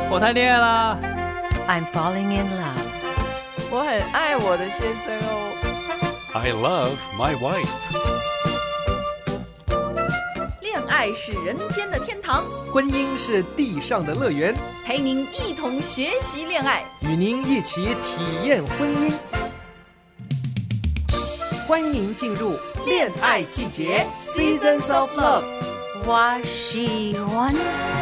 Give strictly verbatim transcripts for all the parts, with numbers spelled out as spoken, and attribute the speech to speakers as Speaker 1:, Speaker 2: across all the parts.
Speaker 1: 我谈恋爱啦。
Speaker 2: I'm falling in love.
Speaker 3: 我很爱我的先生哦。
Speaker 1: I love my wife.
Speaker 4: 恋爱是人间的天堂，
Speaker 5: 婚姻是地上的乐园，
Speaker 4: 陪您一同学习恋爱，
Speaker 5: 与您一起体验婚姻。欢迎您进入恋爱季节 Seasons of Love。
Speaker 2: 我喜欢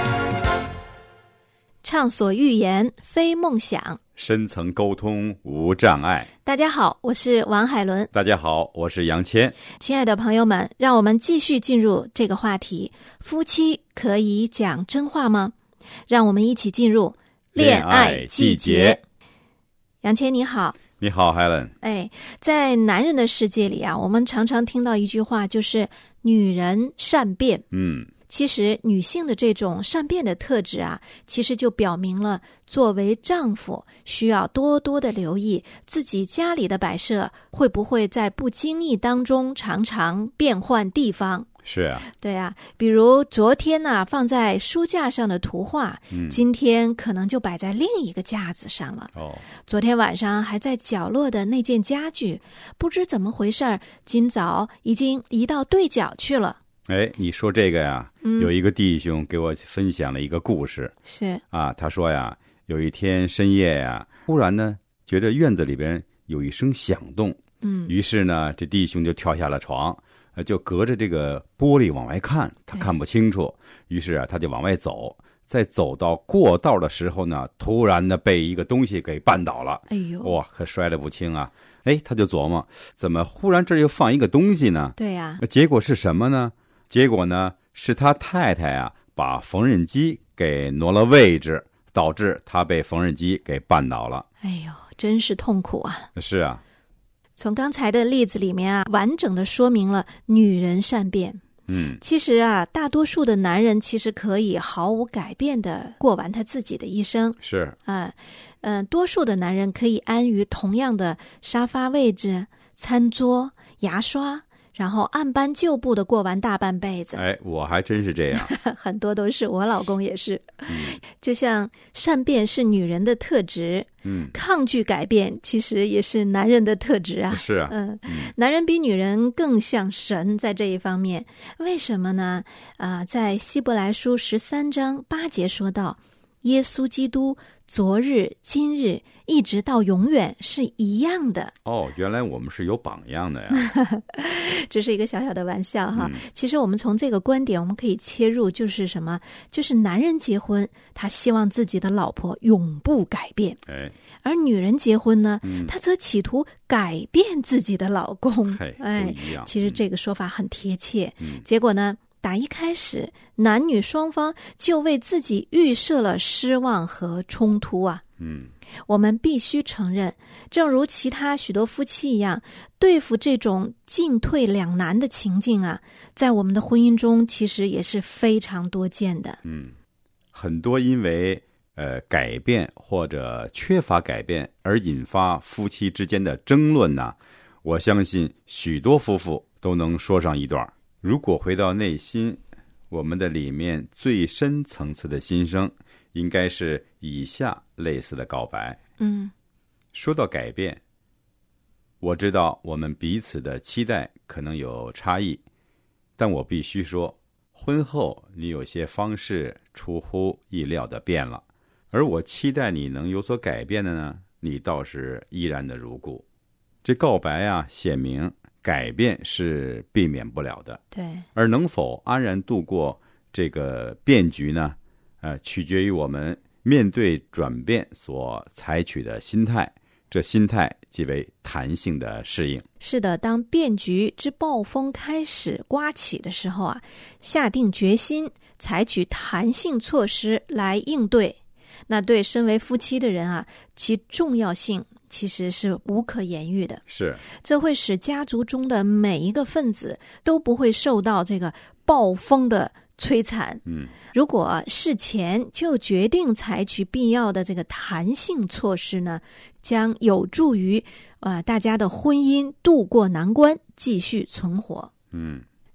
Speaker 6: 畅所欲言，非梦想，
Speaker 7: 深层沟通无障碍。
Speaker 6: 大家好，我是王海伦。
Speaker 7: 大家好，我是杨谦。
Speaker 6: 亲爱的朋友们，让我们继续进入这个话题：夫妻可以讲真话吗？让我们一起进入恋爱季节。杨谦你好。
Speaker 7: 你好 Helen。
Speaker 6: 哎，在男人的世界里啊，我们常常听到一句话，就是女人善变。
Speaker 7: 嗯，
Speaker 6: 其实女性的这种善变的特质啊，其实就表明了作为丈夫需要多多的留意自己家里的摆设会不会在不经意当中常常变换地方。
Speaker 7: 是啊，
Speaker 6: 对啊，比如昨天呢、啊、放在书架上的图画、嗯、今天可能就摆在另一个架子上了。
Speaker 7: 哦，
Speaker 6: 昨天晚上还在角落的那件家具，不知怎么回事，今早已经移到对角去了。
Speaker 7: 哎，你说这个呀、嗯、有一个弟兄给我分享了一个故事。
Speaker 6: 是啊，
Speaker 7: 他说呀，有一天深夜呀，忽然呢觉得院子里边有一声响动。嗯，于是呢这弟兄就跳下了床，就隔着这个玻璃往外看，他看不清楚，于是啊他就往外走，在走到过道的时候呢，突然的被一个东西给绊倒了。
Speaker 6: 哎呦，
Speaker 7: 哇，可摔得不轻啊。哎，他就琢磨，怎么忽然这儿又放一个东西呢？
Speaker 6: 对呀、啊、
Speaker 7: 结果是什么呢？结果呢是他太太啊把缝纫机给挪了位置，导致他被缝纫机给绊倒了。
Speaker 6: 哎呦，真是痛苦啊。
Speaker 7: 是啊，
Speaker 6: 从刚才的例子里面啊，完整的说明了女人善变。
Speaker 7: 嗯，
Speaker 6: 其实啊，大多数的男人其实可以毫无改变的过完他自己的一生。
Speaker 7: 是
Speaker 6: 啊，嗯、呃，多数的男人可以安于同样的沙发位置、餐桌、牙刷，然后按班就步的过完大半辈子。
Speaker 7: 哎，我还真是这样。
Speaker 6: 很多都是，我老公也是。
Speaker 7: 嗯，
Speaker 6: 就像善变是女人的特质，
Speaker 7: 嗯，抗
Speaker 6: 拒改变其实也是男人的特质啊。
Speaker 7: 是啊，
Speaker 6: 嗯，男人比女人更像神在这一方面。为什么呢？啊、呃，在希伯来书十三章八节说到，耶稣基督昨日今日一直到永远是一样的。
Speaker 7: 哦，原来我们是有榜样的呀。
Speaker 6: 这是一个小小的玩笑哈、
Speaker 7: 嗯、
Speaker 6: 其实我们从这个观点我们可以切入，就是什么？就是男人结婚他希望自己的老婆永不改变，
Speaker 7: 哎，
Speaker 6: 而女人结婚呢、
Speaker 7: 嗯、
Speaker 6: 她则企图改变自己的老公。
Speaker 7: 哎，
Speaker 6: 其实这个说法很贴切、
Speaker 7: 嗯、
Speaker 6: 结果呢打一开始男女双方就为自己预设了失望和冲突啊。
Speaker 7: 嗯，
Speaker 6: 我们必须承认，正如其他许多夫妻一样，对付这种进退两难的情境啊，在我们的婚姻中其实也是非常多见的。
Speaker 7: 嗯，很多因为呃改变或者缺乏改变而引发夫妻之间的争论呢、啊，我相信许多夫妇都能说上一段。如果回到内心，我们的里面最深层次的心声应该是以下类似的告白。
Speaker 6: 嗯，
Speaker 7: 说到改变，我知道我们彼此的期待可能有差异，但我必须说，婚后你有些方式出乎意料的变了，而我期待你能有所改变的呢，你倒是依然的如故。这告白啊，显明改变是避免不了的，
Speaker 6: 对，
Speaker 7: 而能否安然度过这个变局呢？呃，取决于我们面对转变所采取的心态，这心态即为弹性的适应。
Speaker 6: 是的，当变局之暴风开始刮起的时候啊，下定决心采取弹性措施来应对，那对身为夫妻的人啊，其重要性其实是无可言喻的。
Speaker 7: 是，
Speaker 6: 这会使家族中的每一个分子都不会受到这个暴风的摧残。
Speaker 7: 嗯，
Speaker 6: 如果事前就决定采取必要的这个弹性措施呢，将有助于呃大家的婚姻渡过难关，继续存活。
Speaker 7: 嗯，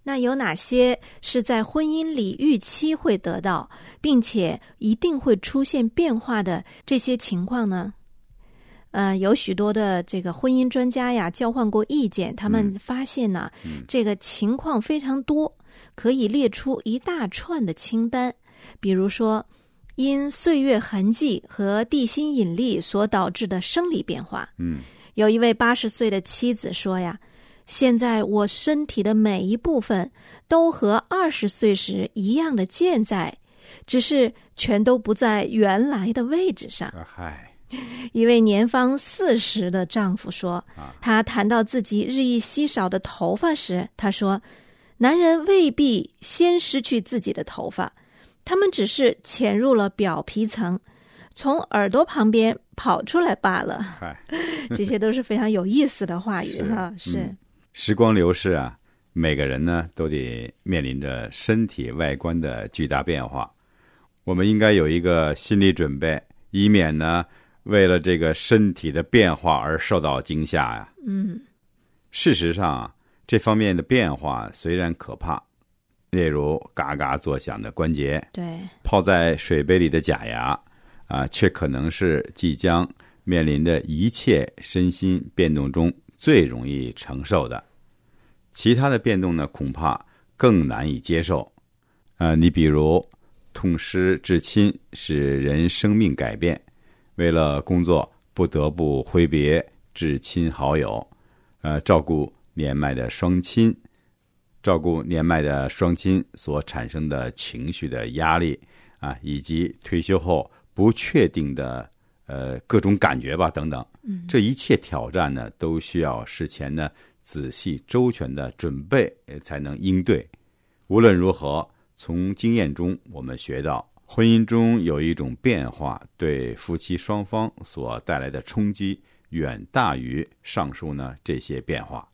Speaker 6: 那有哪些是在婚姻里预期会得到，并且一定会出现变化的这些情况呢？呃，有许多的这个婚姻专家呀，交换过意见，他们发现呢，
Speaker 7: 嗯、
Speaker 6: 这个情况非常多，可以列出一大串的清单。比如说，因岁月痕迹和地心引力所导致的生理变化。
Speaker 7: 嗯，
Speaker 6: 有一位八十岁的妻子说呀，现在我身体的每一部分都和二十岁时一样的健在，只是全都不在原来的位置上。
Speaker 7: 嗨。
Speaker 6: 一位年方四十的丈夫说，他谈到自己日益稀少的头发时，他说，男人未必先失去自己的头发，他们只是潜入了表皮层，从耳朵旁边跑出来罢了。这些都是非常有意思的话语哈。是、嗯、
Speaker 7: 时光流逝啊，每个人呢都得面临着身体外观的巨大变化，我们应该有一个心理准备，以免呢为了这个身体的变化而受到惊吓呀。
Speaker 6: 嗯，
Speaker 7: 事实上啊，这方面的变化虽然可怕，例如嘎嘎作响的关节，
Speaker 6: 对，
Speaker 7: 泡在水杯里的假牙啊，却可能是即将面临着一切身心变动中最容易承受的。其他的变动呢，恐怕更难以接受。啊，你比如痛失至亲，使人生命改变。为了工作不得不挥别至亲好友，呃，照顾年迈的双亲，照顾年迈的双亲所产生的情绪的压力啊，以及退休后不确定的呃各种感觉吧等等，
Speaker 6: 嗯，
Speaker 7: 这一切挑战呢，都需要事前呢仔细周全的准备才能应对。无论如何，从经验中我们学到，婚姻中有一种变化对夫妻双方所带来的冲击远大于上述呢这些变化。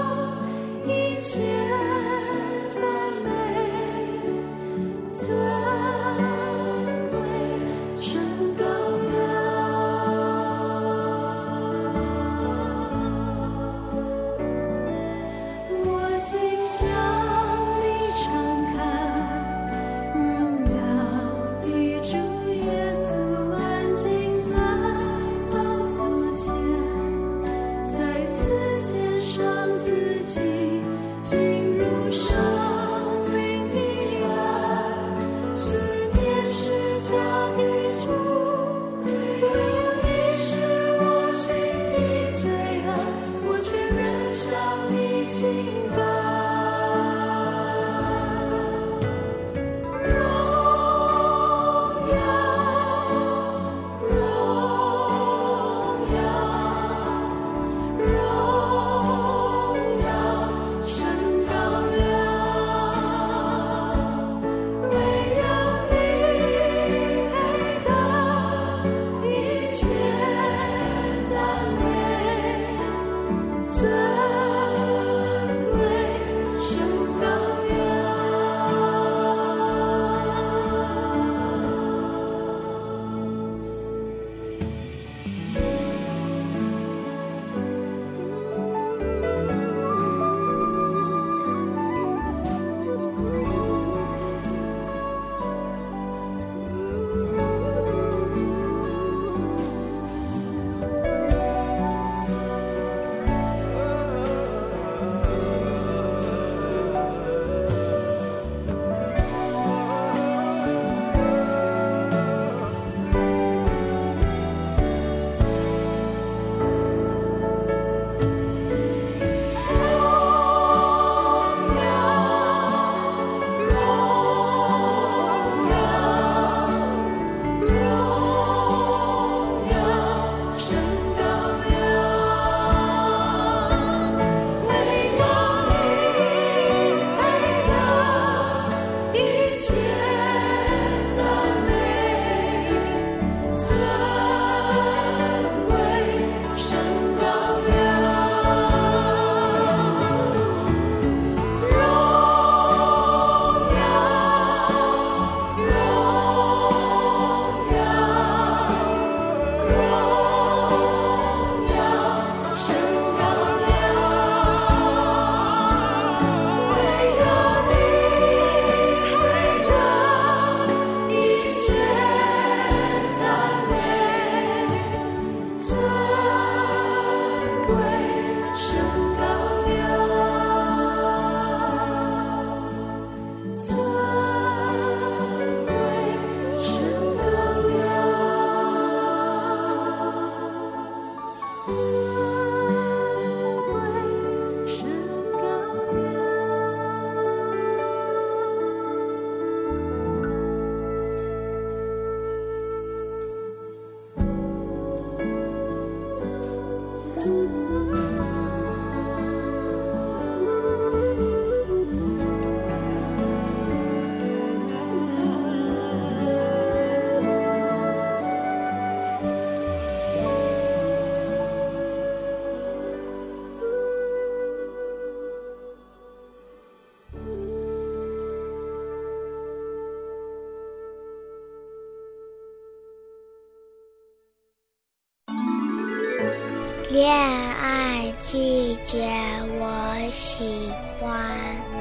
Speaker 8: 最恋爱季节我喜欢。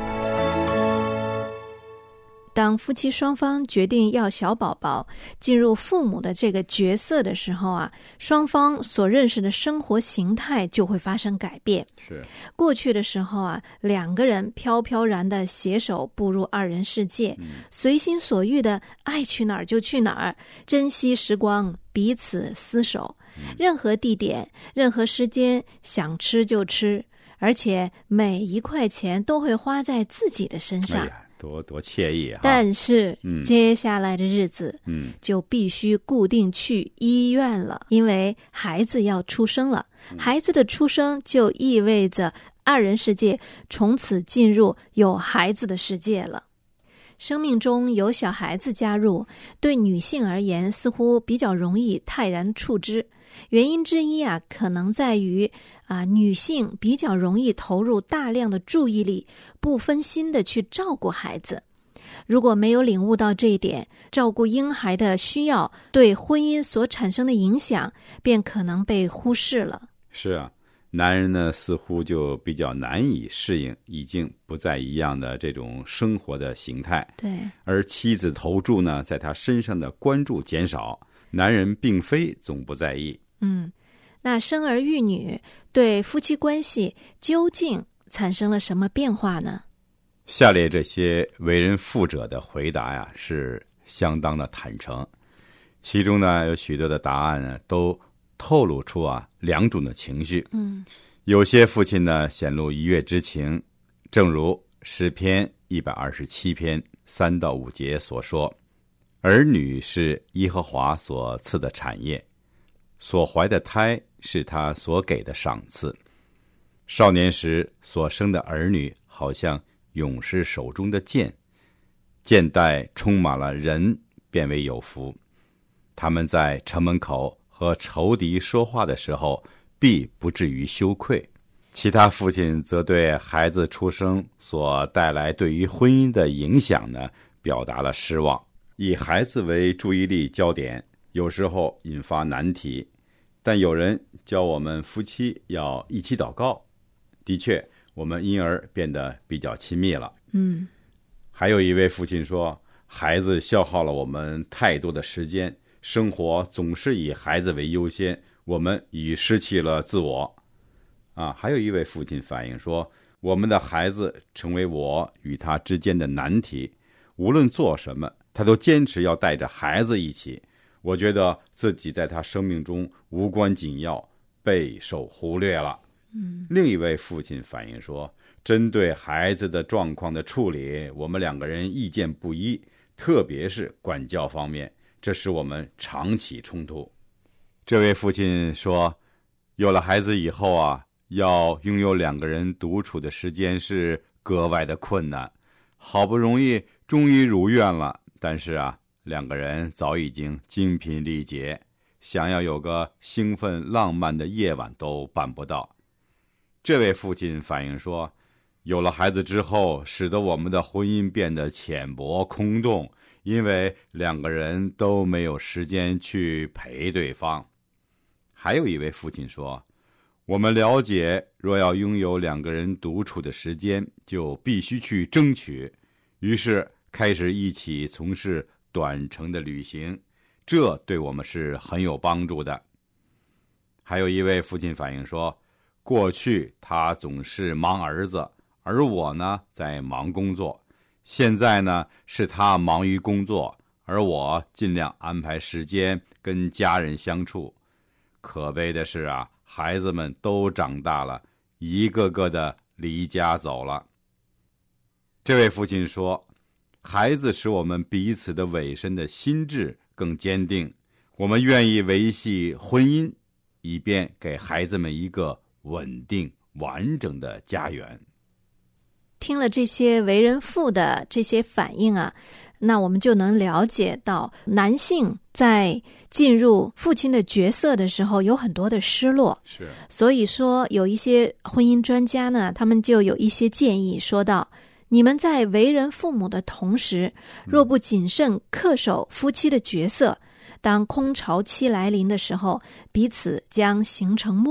Speaker 6: 当夫妻双方决定要小宝宝进入父母的这个角色的时候啊，双方所认识的生活形态就会发生改变。
Speaker 7: 是，
Speaker 6: 过去的时候啊，两个人飘飘然的携手步入二人世界，
Speaker 7: 嗯、
Speaker 6: 随心所欲的爱去哪儿就去哪儿，珍惜时光，彼此厮守，嗯、任何地点、任何时间想吃就吃，而且每一块钱都会花在自己的身上。
Speaker 7: 哎多多惬意啊！
Speaker 6: 但是、
Speaker 7: 嗯、
Speaker 6: 接下来的日子，
Speaker 7: 嗯，
Speaker 6: 就必须固定去医院了，因为孩子要出生了。
Speaker 7: 嗯、
Speaker 6: 孩子的出生就意味着二人世界从此进入有孩子的世界了。生命中有小孩子加入，对女性而言似乎比较容易泰然处之。原因之一啊，可能在于啊，女性比较容易投入大量的注意力，不分心的去照顾孩子。如果没有领悟到这一点，照顾婴孩的需要对婚姻所产生的影响，便可能被忽视了。
Speaker 7: 是啊，男人呢似乎就比较难以适应已经不再一样的这种生活的形态。
Speaker 6: 对，
Speaker 7: 而妻子投注呢，在他身上的关注减少，男人并非总不在意。
Speaker 6: 嗯，那生儿育女对夫妻关系究竟产生了什么变化呢？
Speaker 7: 下列这些为人父者的回答呀，是相当的坦诚。其中呢，有许多的答案呢，都透露出啊两种的情绪。
Speaker 6: 嗯，
Speaker 7: 有些父亲呢显露一悦之情，正如诗篇一百二十七篇三到五节所说：“儿女是耶和华所赐的产业。所怀的胎是他所给的赏赐，少年时所生的儿女好像勇士手中的剑，剑带充满了人，便为有福。他们在城门口和仇敌说话的时候，必不至于羞愧。”其他父亲则对孩子出生所带来对于婚姻的影响呢，表达了失望。以孩子为注意力焦点，有时候引发难题。但有人教我们夫妻要一起祷告，的确，我们因而变得比较亲密了。
Speaker 6: 嗯，
Speaker 7: 还有一位父亲说，孩子消耗了我们太多的时间，生活总是以孩子为优先，我们已失去了自我。啊，还有一位父亲反映说，我们的孩子成为我与他之间的难题，无论做什么，他都坚持要带着孩子一起。我觉得自己在他生命中无关紧要，备受忽略了。
Speaker 6: 嗯，
Speaker 7: 另一位父亲反映说，针对孩子的状况的处理，我们两个人意见不一，特别是管教方面，这使我们常起冲突。这位父亲说，有了孩子以后啊，要拥有两个人独处的时间是格外的困难。好不容易终于如愿了，但是啊，两个人早已经精疲力竭，想要有个兴奋浪漫的夜晚都办不到。这位父亲反映说，有了孩子之后，使得我们的婚姻变得浅薄空洞，因为两个人都没有时间去陪对方。还有一位父亲说，我们了解，若要拥有两个人独处的时间，就必须去争取，于是开始一起从事短程的旅行，这对我们是很有帮助的。还有一位父亲反映说，过去他总是忙儿子，而我呢在忙工作，现在呢是他忙于工作，而我尽量安排时间跟家人相处。可悲的是啊，孩子们都长大了，一个个的离家走了。这位父亲说，孩子使我们彼此的委身的心智更坚定，我们愿意维系婚姻，以便给孩子们一个稳定完整的家园。
Speaker 6: 听了这些为人父的这些反应啊，那我们就能了解到，男性在进入父亲的角色的时候有很多的失落。
Speaker 7: 是，
Speaker 6: 所以说有一些婚姻专家呢，他们就有一些建议，说到，你们在为人父母的同时，若不谨慎恪守夫妻的角色，当空巢期来临的时候，彼此将形成陌路。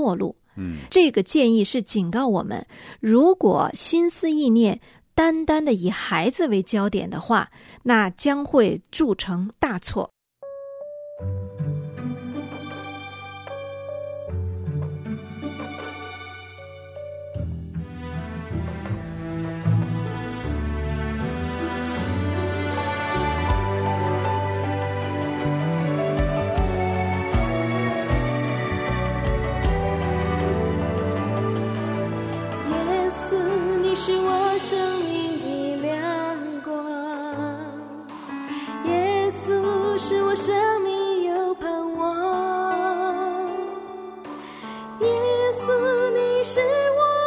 Speaker 7: 嗯，
Speaker 6: 这个建议是警告我们，如果心思意念单单的以孩子为焦点的话，那将会铸成大错。
Speaker 9: 是我生命的亮光，耶稣是我生命有盼望，耶稣你是我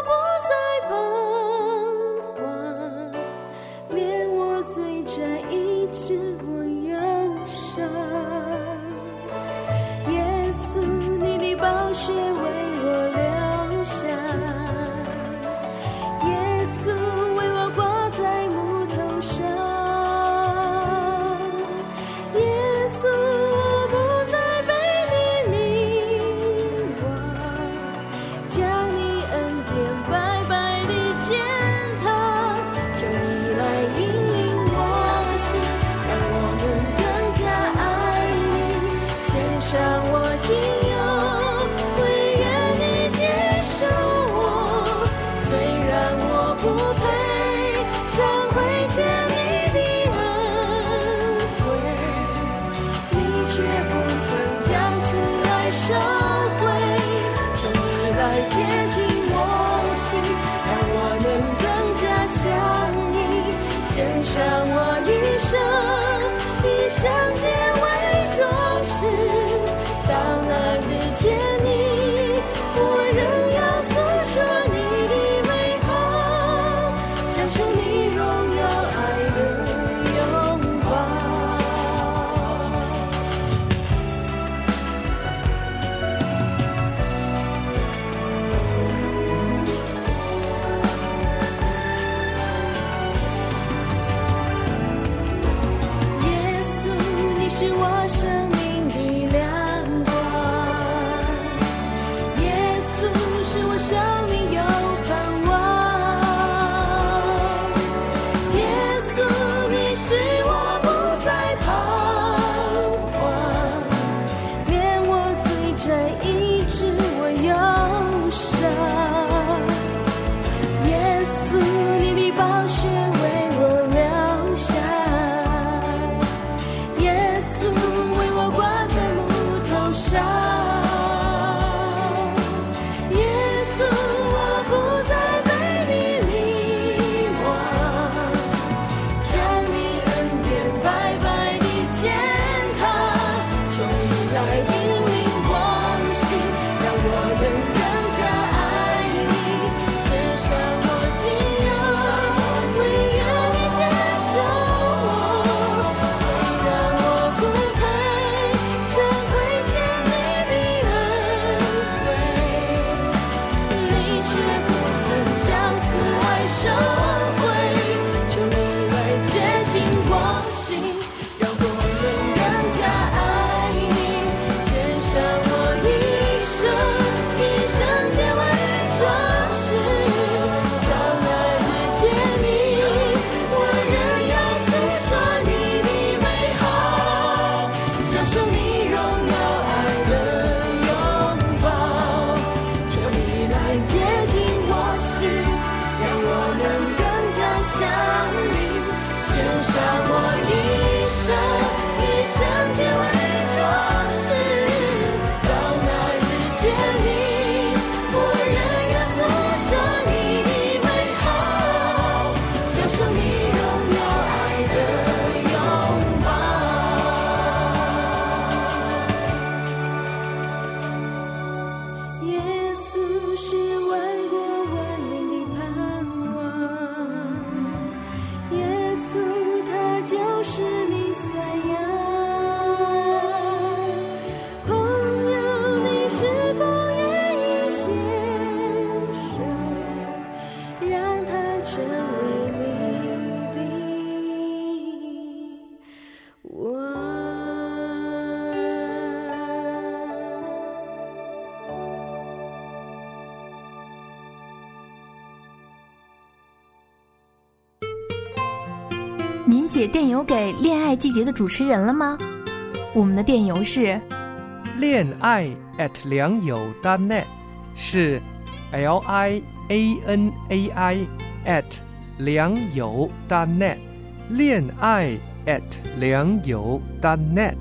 Speaker 9: 不再彷徨，免我罪债医治我忧伤，耶稣你的宝血为我留下，耶稣为我挂在木头上，耶稣
Speaker 10: 您写电邮给恋爱季节的主持人了吗？我们的电邮是
Speaker 5: 恋爱 at 良友 dot net， 是 L I A N A I at 良友 dot net， 恋爱 at 良友 dot net。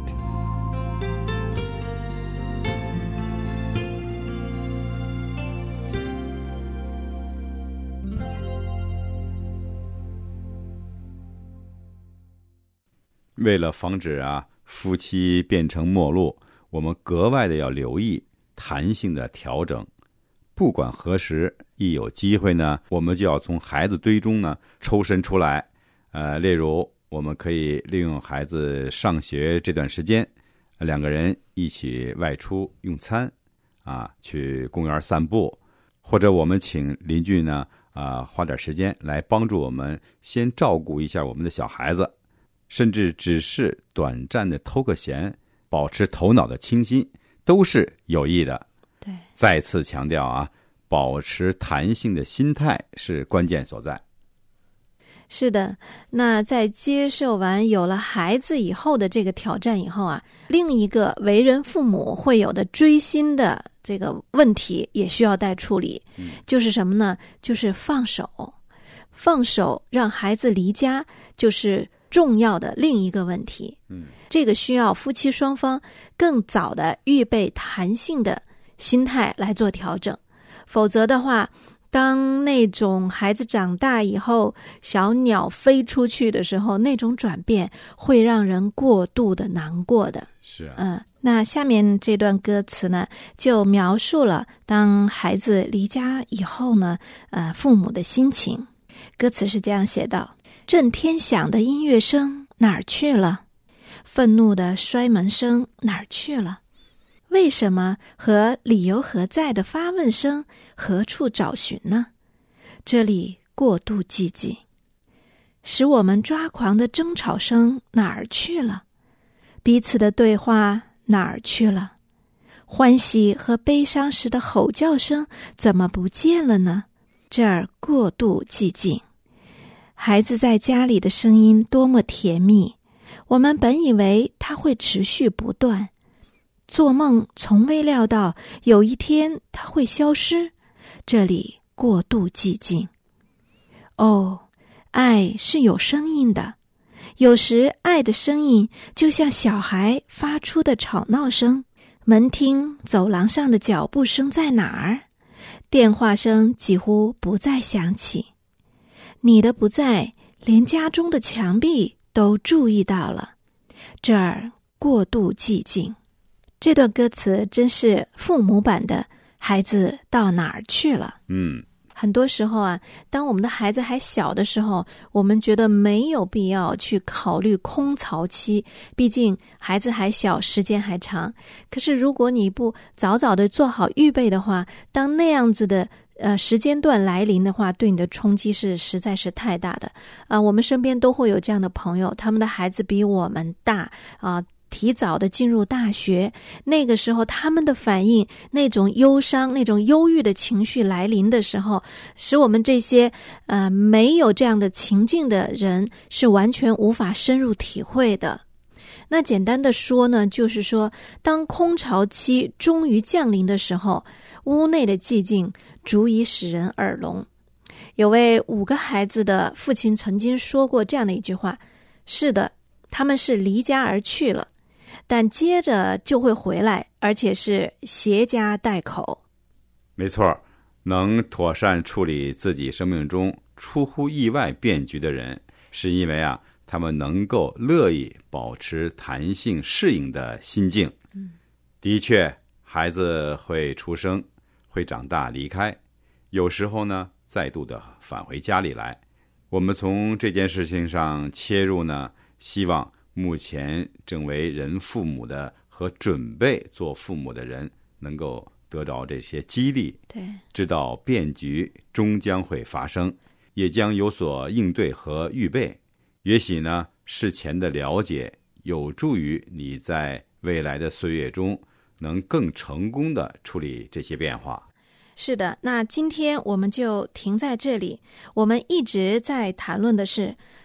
Speaker 7: 为了防止啊夫妻变成陌路，我们格外的要留意弹性的调整。不管何时，一有机会呢，我们就要从孩子堆中呢抽身出来。呃，例如我们可以利用孩子上学这段时间，两个人一起外出用餐，啊，去公园散步，或者我们请邻居呢，啊，花点时间来帮助我们先照顾一下我们的小孩子。甚至只是短暂的偷个闲，保持头脑的清新，都是有益的。
Speaker 6: 对，
Speaker 7: 再次强调啊，保持弹性的心态是关键所在。
Speaker 6: 是的，那在接受完有了孩子以后的这个挑战以后啊，另一个为人父母会有的追星的这个问题也需要待处理，嗯、就是什么呢？就是放手，放手让孩子离家，就是重要的另一个问题。嗯，这个需要夫妻双方更早的预备弹性的心态来做调整，否则的话，当那种孩子长大以后，小鸟飞出去的时候，那种转变会让人过度的难过的。
Speaker 7: 是啊，
Speaker 6: 嗯，那下面这段歌词呢，就描述了当孩子离家以后呢，呃，父母的心情。歌词是这样写道：震天响的音乐声哪儿去了？愤怒的摔门声哪儿去了？为什么和理由何在的发问声何处找寻呢？这里过度寂静，使我们抓狂的争吵声哪儿去了？彼此的对话哪儿去了？欢喜和悲伤时的吼叫声怎么不见了呢？这儿过度寂静。孩子在家里的声音多么甜蜜，我们本以为它会持续不断，做梦从未料到有一天它会消失。这里过度寂静。哦，爱是有声音的，有时爱的声音就像小孩发出的吵闹声。门厅走廊上的脚步声在哪儿？电话声几乎不再响起。你的不在，连家中的墙壁都注意到了。这儿过度寂静。这段歌词真是父母版的孩子到哪儿去了。
Speaker 7: 嗯，
Speaker 6: 很多时候啊，当我们的孩子还小的时候，我们觉得没有必要去考虑空巢期，毕竟孩子还小，时间还长。可是如果你不早早的做好预备的话，当那样子的呃，时间段来临的话，对你的冲击是实在是太大的。啊、呃，我们身边都会有这样的朋友，他们的孩子比我们大啊、呃，提早的进入大学。那个时候，他们的反应，那种忧伤、那种忧郁的情绪来临的时候，使我们这些呃没有这样的情境的人是完全无法深入体会的。那简单的说呢，就是说，当空巢期终于降临的时候，屋内的寂静足以使人耳聋。有位五个孩子的父亲曾经说过这样的一句话：是的，他们是离家而去了，但接着就会回来，而且是携家带口。
Speaker 7: 没错，能妥善处理自己生命中出乎意外变局的人，是因为啊，他们能够乐意保持弹性适应的心境。嗯，的确，孩子会出生，会长大离开，有时候呢再度的返回家里来。我们从这件事情上切入呢，希望目前正为人父母的和准备做父母的人能够得到这些激励，
Speaker 6: 对，
Speaker 7: 知道变局终将会发生，也将有所应对和预备。也许呢，事前的了解有助于你在未来的岁月中能更成功地处理这些变化。
Speaker 6: 是的，那今天我们就停在这里。我们一直在谈论的是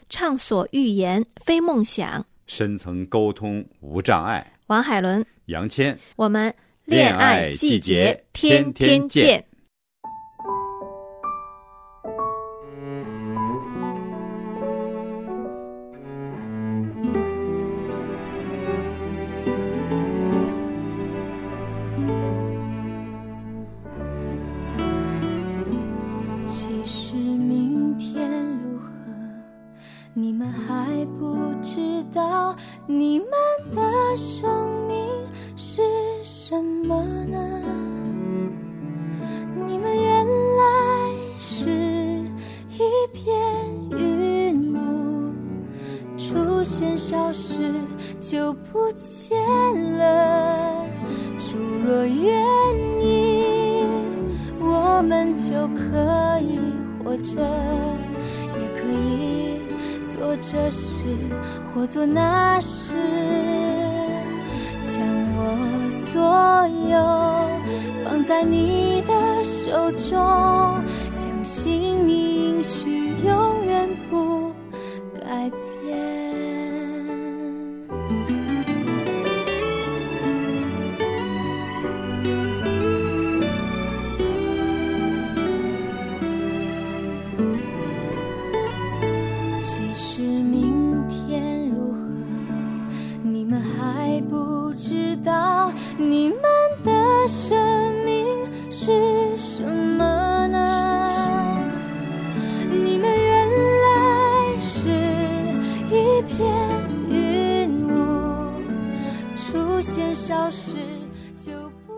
Speaker 6: 畅所欲言，非梦想。
Speaker 7: 深层沟通无障碍。
Speaker 6: 王海伦、
Speaker 7: 杨谦，
Speaker 6: 我们恋爱季节天天见。
Speaker 9: 其实明天如何，你们还不知道，你们的生命是什么呢？你们原来是一片云雾，出现消失就不见了。主若愿意，我们就可以活着，也可以做这事或做那事，将我所有放在你的手中，相信你应许永远不改变。其实明天如何，你们还不知道，你们的生命是什么呢？你们原来是一片云雾，出现消失就不